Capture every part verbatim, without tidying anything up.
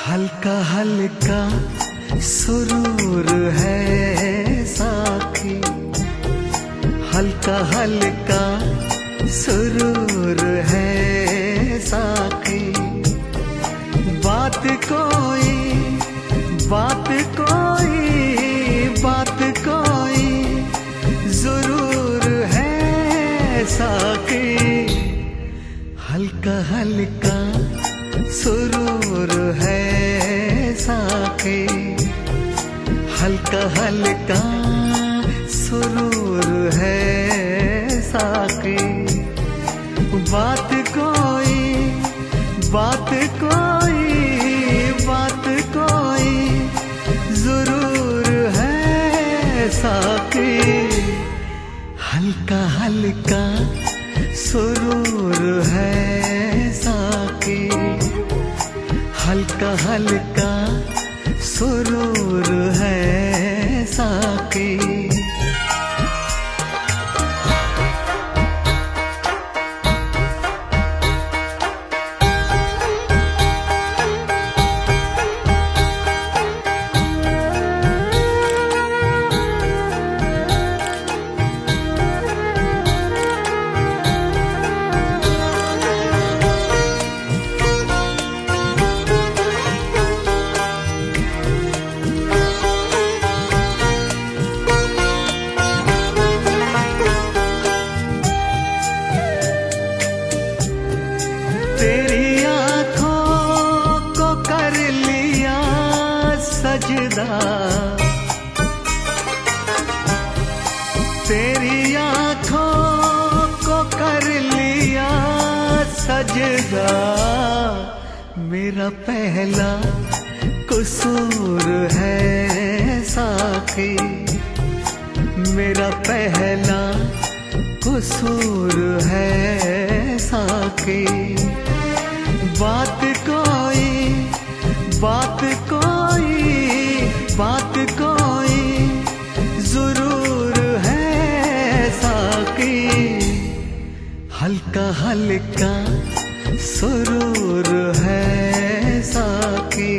हल्का हल्का सुरूर है साथी, हल्का हल्का सुरूर है साथी। बात कोई बात कोई बात कोई जरूर है साथी। हल्का हल्का सुरूर है साथी, हल्का हल्का सुरूर है साथी। बात कोई बात कोई बात कोई जरूर है साथी। हल्का हल्का सुरूर है साथी, हल्का हल्का सुरूर है साथी। तेरी आँखों को कर लिया सजदा, तेरी आँखों को कर लिया सजदा। मेरा पहला कसूर है साथी, मेरा पहला कसूर है साथी। बात कोई बात कोई बात कोई जरूर है साथी। हल्का हल्का सुरूर है साथी,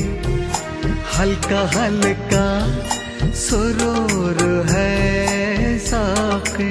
हल्का हल्का सुरूर है साथी।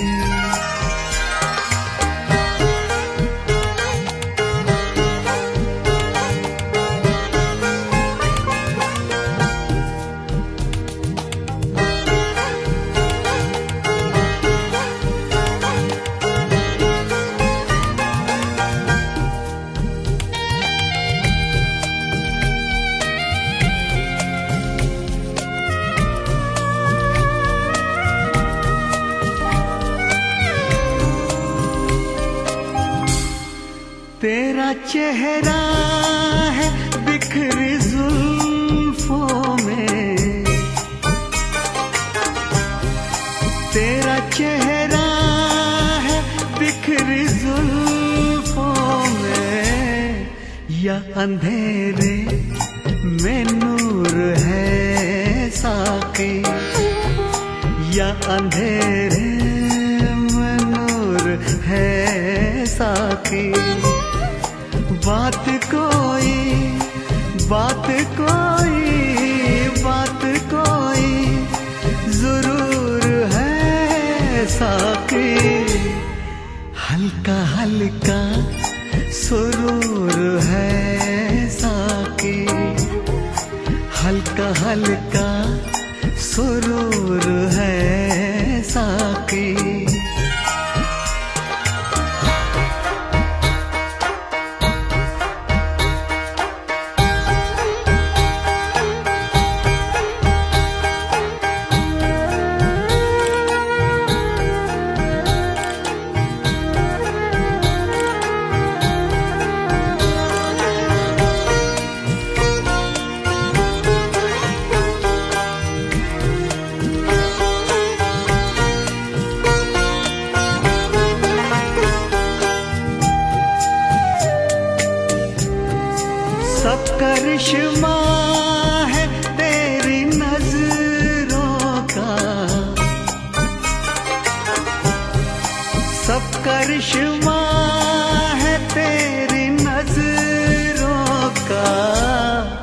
तेरा चेहरा है बिखरी जुल्फों में, तेरा चेहरा है बिखरी जुल्फों में। या अंधेरे में नूर है साथी, या अंधेरे में नूर है साथी। बात कोई बात कोई बात कोई जरूर है साथी। हल्का हल्का सुरूर है साथी, हल्का हल्का सुरूर है साथी। सब करिश्मा है तेरी नजरों का, सब करिश्मा है तेरी नजरों का।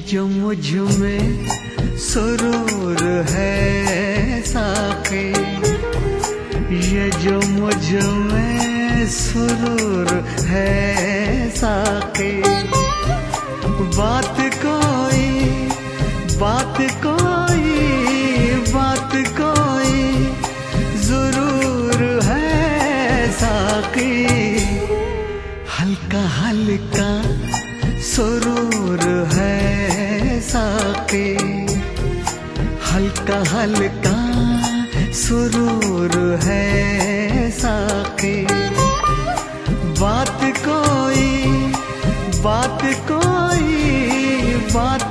जो मुझ में सुरूर है साके, ये जो मुझ में सुरूर है साके। बात कोई बात कोई बात कोई जरूर है साके। हल्का हल्का सुरूर है साके, हल्का हल्का सुरूर है साके। बात कोई बात कोई बात